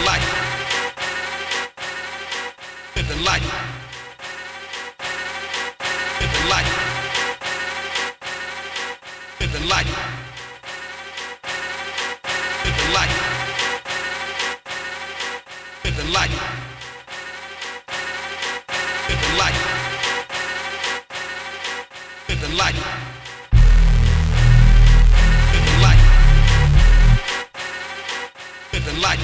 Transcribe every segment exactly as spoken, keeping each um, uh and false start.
Living life. Living life. Living life. Living life. Living life. Living life. Living life. Living life. Living life. Living life.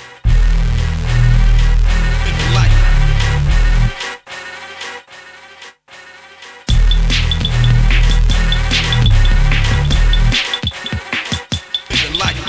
Living life. Living life.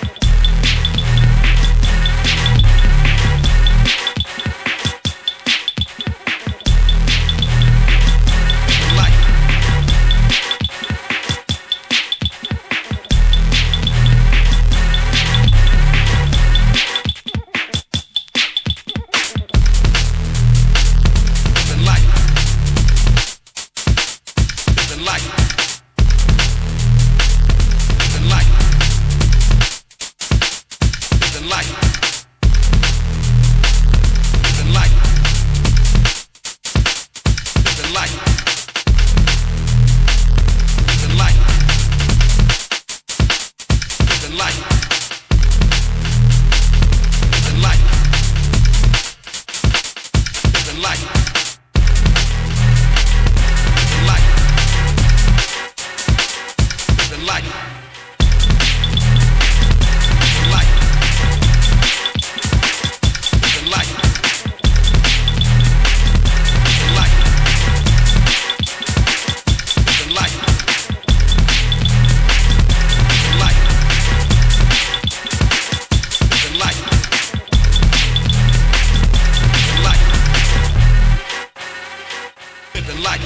Living life.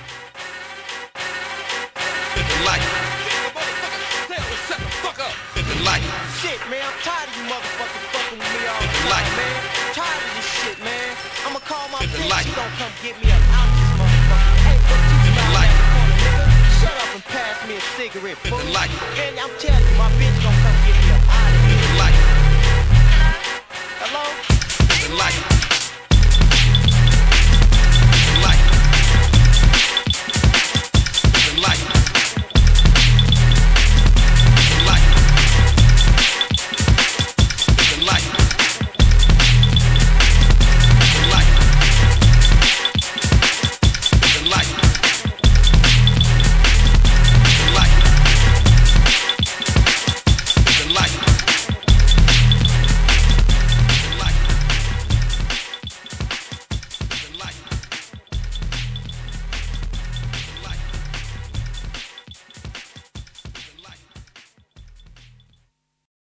Living life. Shut the fuck up. Living life. Shit, man, I'm tired of you motherfuckers fucking with me all the time, life. man. Tired of this shit, man. I'ma call my Living bitch, life. she gon' come get me up out this motherfucker. Hey, look, you Living smile life. at the corner, nigga. Shut up and pass me a cigarette, fool. Living life. And I'm telling you, my bitch gon'